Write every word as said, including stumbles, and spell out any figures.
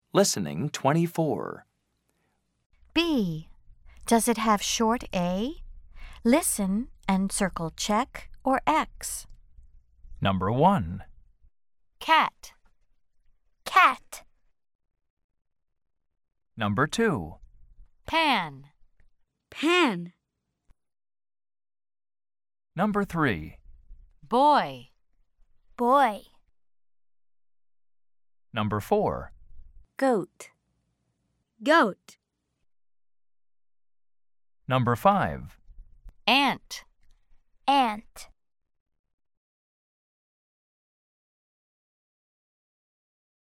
Listening twenty-four. B. Does it have short A? Listen and circle check or X. Number one. Cat. Cat. Number two. Pan. Pan. Number three. Boy. Boy. Number four. Goat. Goat. Number five. Ant. Ant.